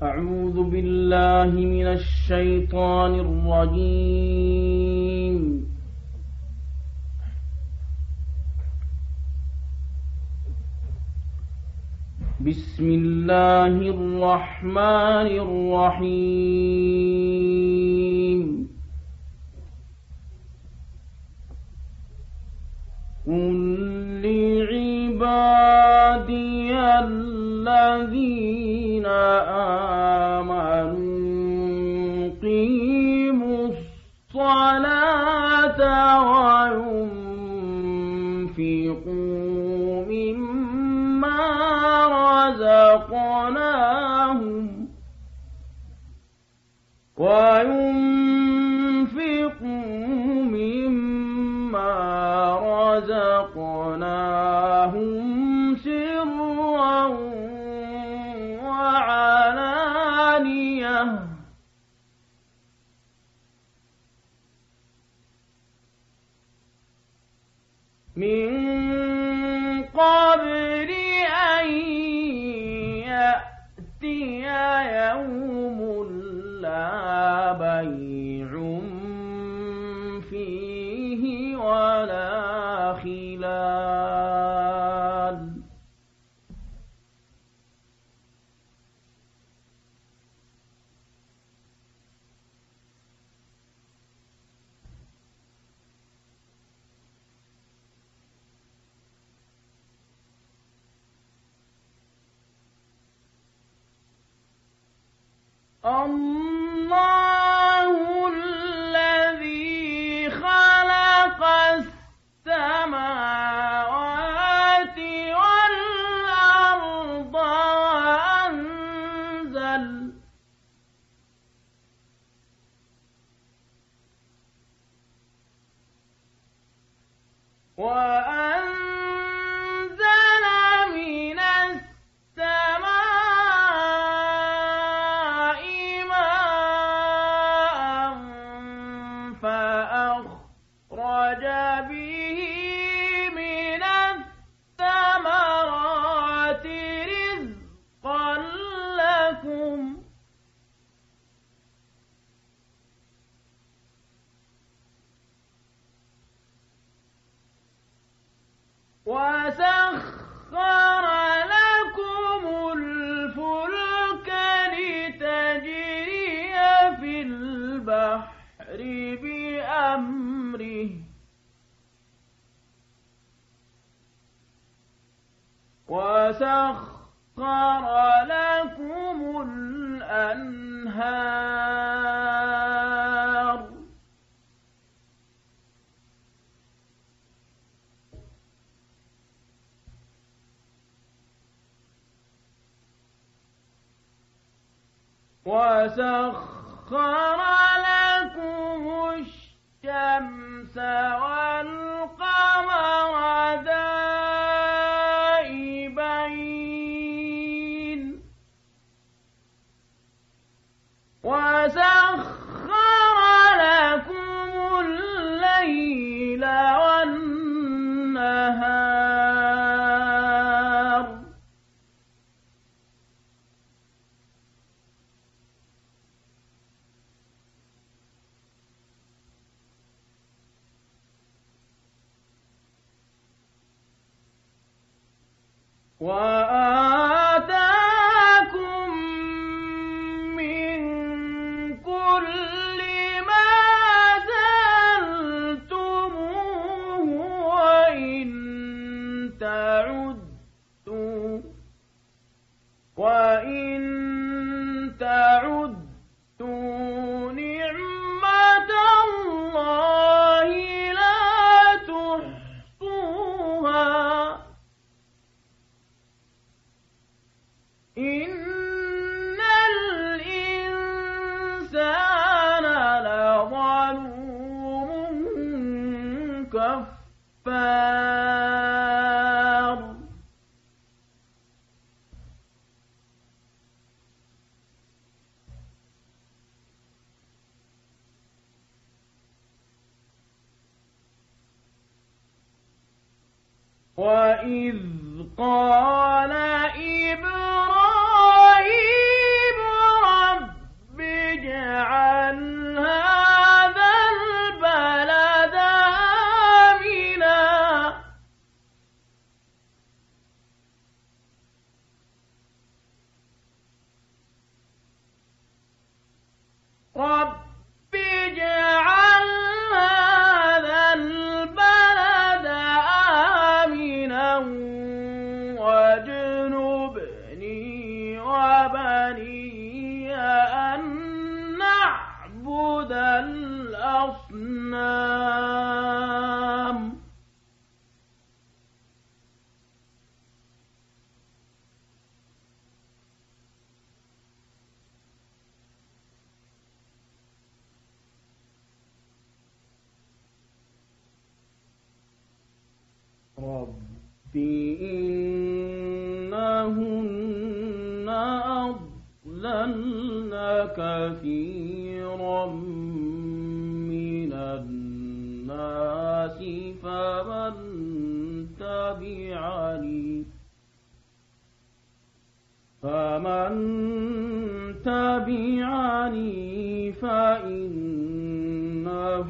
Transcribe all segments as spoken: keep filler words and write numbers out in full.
أعوذ بالله من الشيطان الرجيم. بسم الله الرحمن الرحيم. قل لعبادي الذين آمنوا قيموا الصلاة وينفقوا مما رزقناهم وينفقوا مما رزقناهم سرا وعلانية من قبل أن يأتي يوم لا بيع فيه ولا خلال. الله الذي خلق السماوات والأرض وأنزل وأنزل من السماء ماء فأخرج به من الثمرات رزقا لكم وسخر لكم الفلك لتجري في البحر بأمره وسخر لكم الأنهار وسخر لكم الشمس والقمر دائبين وسخر لكم الليل والنهار وآتاكم من كل ما سألتموه وإن تعدوا وإن تعدوا نعمة الله لا تحصوها إن الإنسان لظلوم كفار. وإذ قال إبراهيم رب اجعل هذا البلد آمنا واجنبني وبني أن نعبد الأصنام رب إنهن أضللن كثيرا من الناس فمن تبعني فمن تبعني فإنه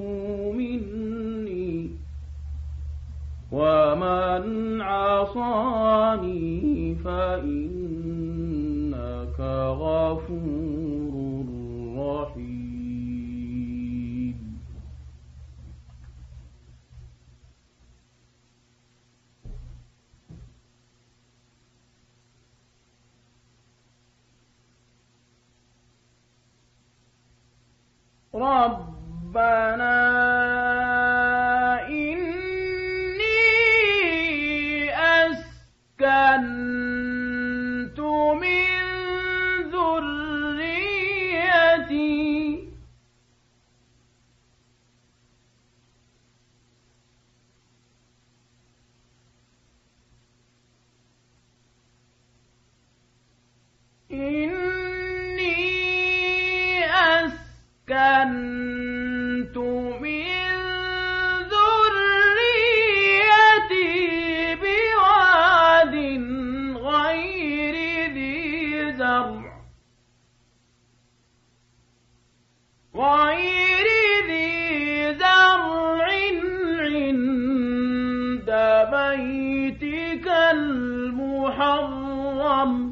مني ومن عصاني فإنك غفور رحيم ربنا أسكنت من ذريتي إني أسكنت من ذريتي بواد غير ذي زرع غير ذي زرع عند بيتك المحرم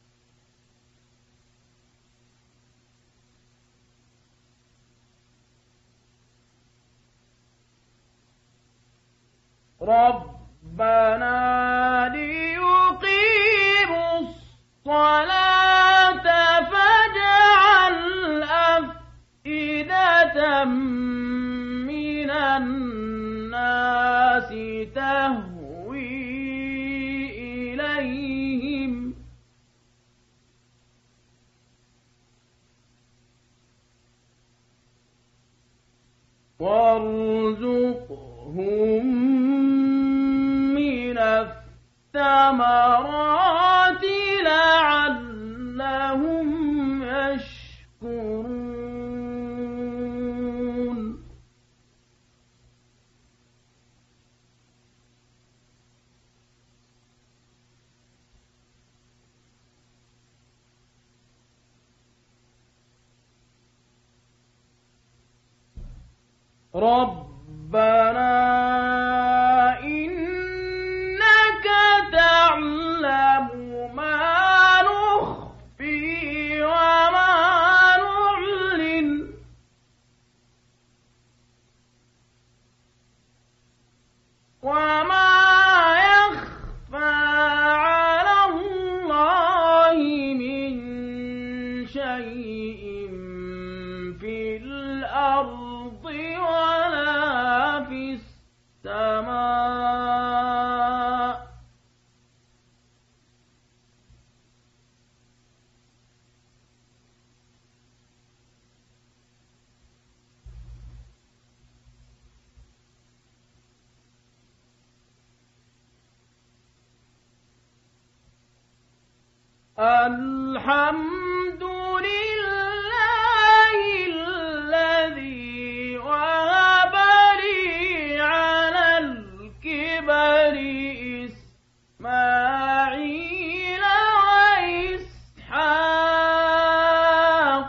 ربنا ليقيموا الصلاة فاجعل أفئدة من الناس تهوي إليهم وارزقهم من الثمرات لعلهم يشكرون ربنا إنك تعلم ما نخفي وما نعلن وما يخفى على الله من شيء في الأرض ولا في السماء الحمد لله الذي وهب لي على الكبر إسماعيل وإسحاق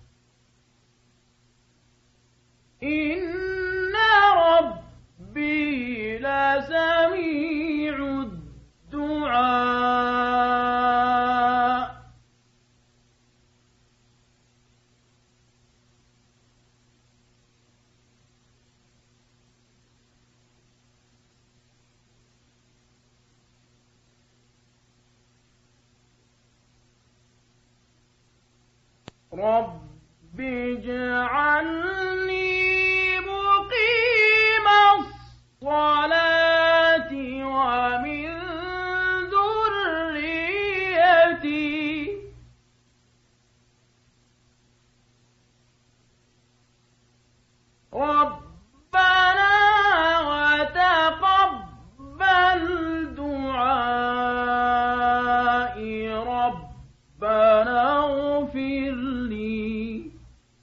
إن ربي لسميع الدعاء. الدعاء. رب اجعلني مقيم الصلاة ومن ذريتي ربنا وتقبل دعائي ربنا اغفر لي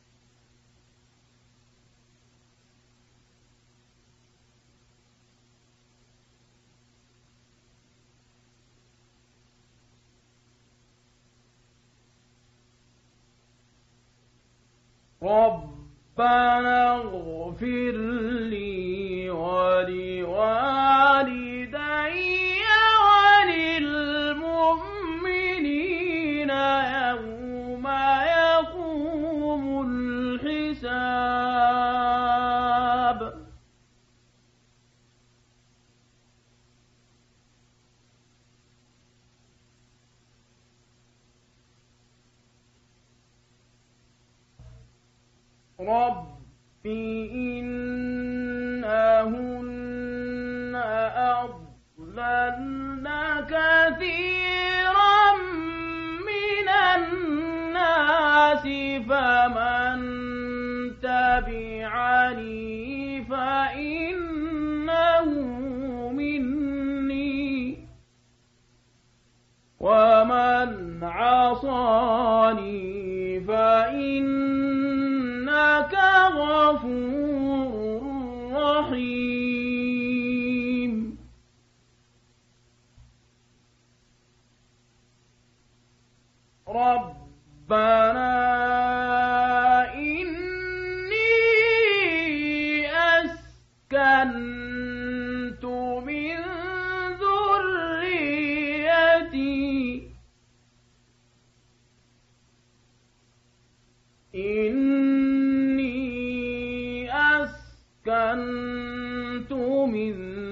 ربنا اغفر لي ولوالدي وللمؤمنين يوم يقوم الحساب رب إنهن أضللن كثيرا من الناس فمن تبعني فإنه مني ومن عصاني فإنك غفور رحيم ربنا إني أسكنت من ذريتي إني أسكنت من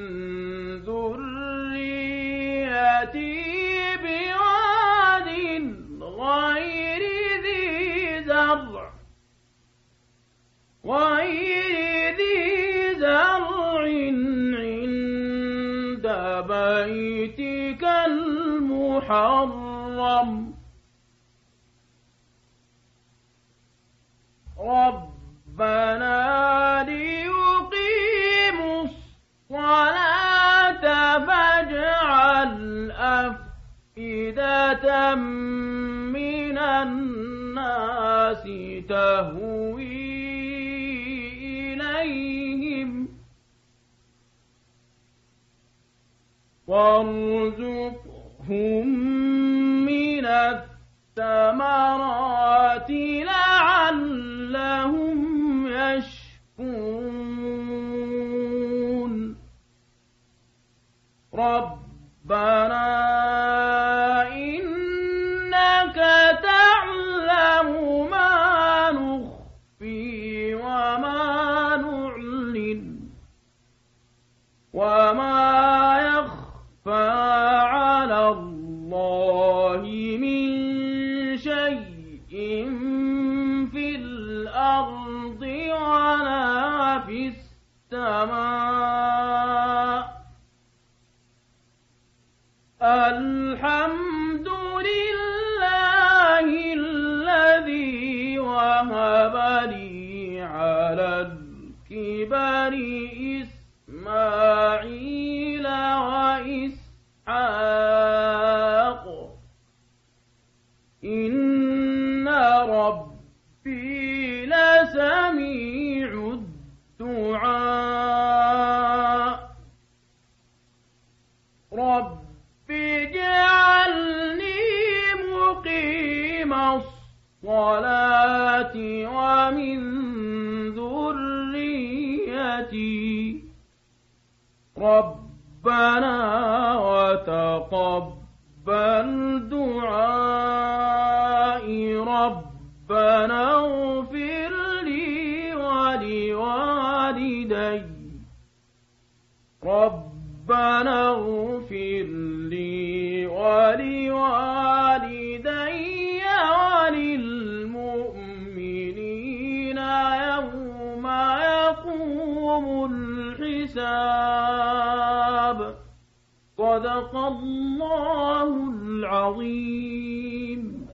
ذريتي بواد غير ذي زرع غير ذي زرع عند بيتك المحرم ربنا ليقيموا الصلاة فاجعل أفئدة من الناس تهوي إليهم وارزقهم من الثمرات لعلهم يشكرون ربنا إنك تعلم ما نخفي وما نعلن وما يخفى على الله من شيء في الأرض ولا في السماء الحمد لله الذي وهب لي على الكبر إسماعيل وإسحاق إن ربي لسميع الدعاء رب اجعلني مقيم الصلاة ومن ذريتي ربنا وتقبل دعائي ربنا اغفر لي ولوالدي ربنا اغفر لي ولوالدي وللمؤمنين عليكم الحساب. صدق الله العظيم.